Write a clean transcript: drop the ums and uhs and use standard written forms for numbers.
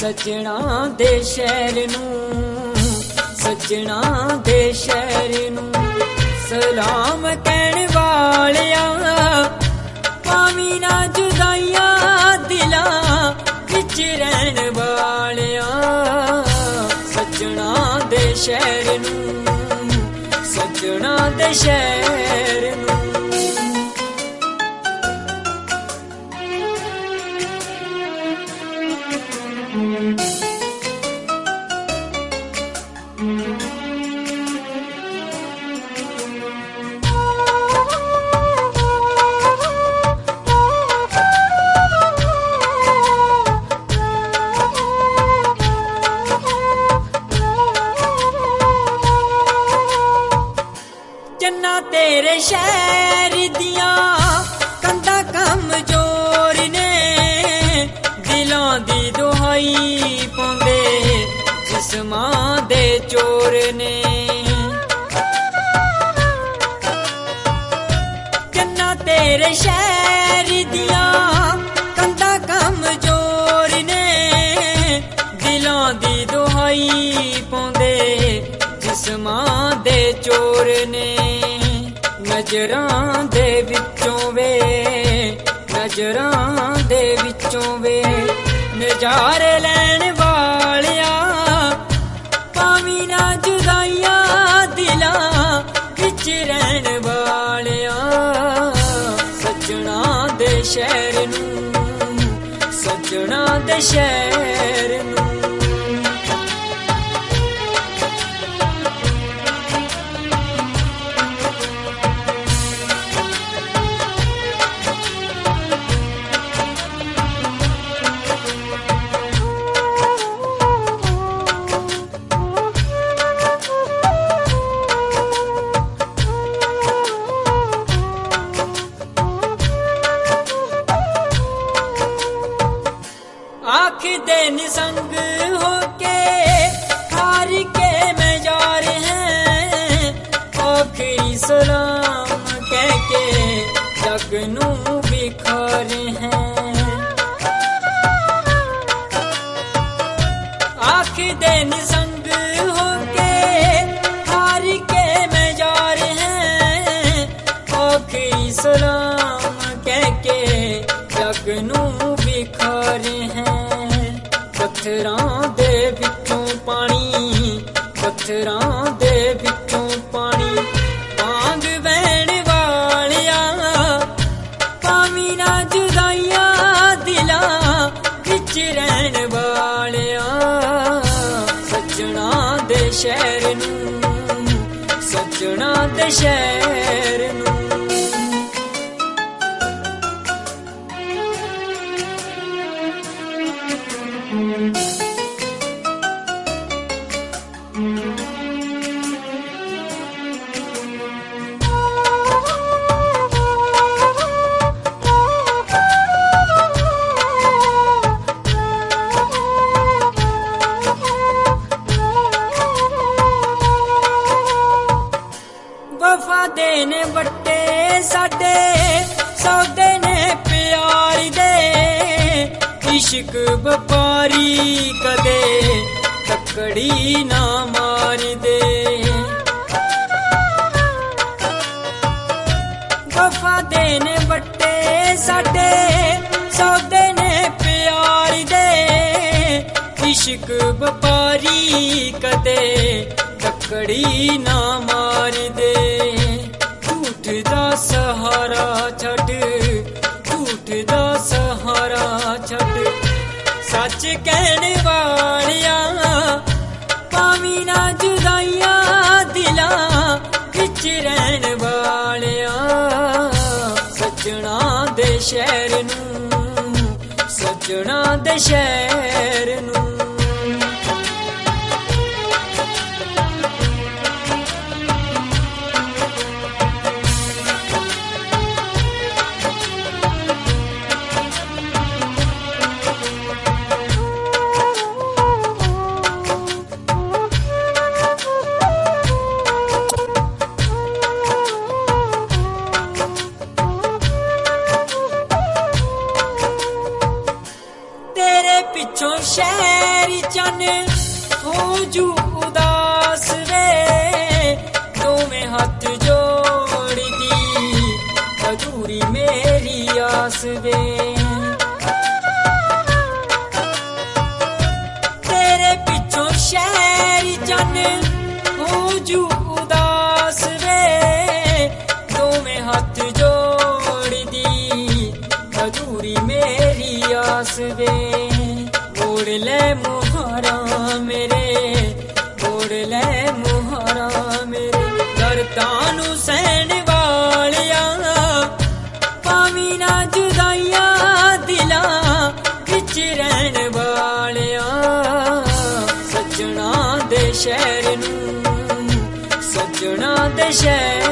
सजना दे शहर नूं, सजना दे शहर नूं सलाम कहण वालिया, पावी ना जुदाइयां दिलां विच रहण वालिया। सजना दे शहर नूं, सजना दे शहर नूं। चन्ना तेरे शहर दिया कंधा कमजोर ने, दिलों दी दुहाई पाउंदे जिस्मां दे चोर ने। चन्ना तेरे शहर दिया कंधा कमजोर ने, दिलों दी दुहाई पाउंदे जिस्मां दे चोर ने। नजरां दे विचों वे, नजरां दे विचों वे नजारे लैण वालिया, पावी ना जुदाइयां दिलां विच रहण वालिया। सजना दे शहर नूं, सजना दे शहर नूं। आखदे निसंग होके हार के मैं जा रहे हैं, आखिरी सलाम कह के जग नूं बिखारे हैं। आखदे निसंग होके हार के मैं जा रहे हैं, आखिरी सलाम कह के जग नूं बिखारे हैं। पत्थरां दे विचों पानी, पत्थरां दे विचों पानी वांग बहण वालिया, पावी ना जुदाइयां दिलां विच रहण वालिया। सजना दे शहर नूं, सजना दे शहर नूं। वफा देने बट्टे साडे सौदे ने प्यार दे, इश्क व्यापारी कदे तकड़ी ना मार दे। वफा देने बट्टे साडे सौदे ने प्यार दे, इश्क व्यापारी कदे तकड़ी ना मार दे। झूठ दा सहारा छड्ड, झूठ दा सहारा छड्ड, सच कहण वालिया, पावी ना जुदाइयां दिलां विच रहण वालिया। सजना दे शहर नूं, सजना दे शहर नूं। ਪਿੱਛੋਂ ਸ਼ਹਿਰ ਚੰਨ ਹੋ ਜੂ ਉਦਾਸ ਵੇ ਦੋਵੇਂ ਹੱਥ ਜੋੜਦੀ ਅਧੂਰੀ ਮੇਰੀ ਆਸ ਵੇ ਤੇਰੇ ਪਿੱਛੋਂ ਸ਼ਹਿਰ ਚੰਨ ਹੋ ਜੂ ਉਦਾਸ ਵੇ ਦੋਵੇਂ ਹੱਥ ਜੋੜਦੀ ਅਧੂਰੀ ਮੇਰੀ ਆਸ ਵੇ ਮੋੜ ਲੈ ਮੁਹਾਰਾ ਮੇਰੇ ਮੋੜ ਲੈ ਮੁਹਾਰਾ ਮੇਰੇ ਦਰਦਾਂ ਨੂੰ ਸਹਿਣ ਵਾਲਿਆ ਪਾਵੀਂ ਨਾ ਜੁਦਾਈਆਂ ਦਿਲਾਂ ਵਿੱਚ ਰਹਿਣ ਵਾਲਿਆ ਸੱਜਣਾ ਦੇ ਸ਼ਹਿਰ ਨੂੰ ਸੱਜਣਾ ਦੇ ਸ਼ਹਿਰ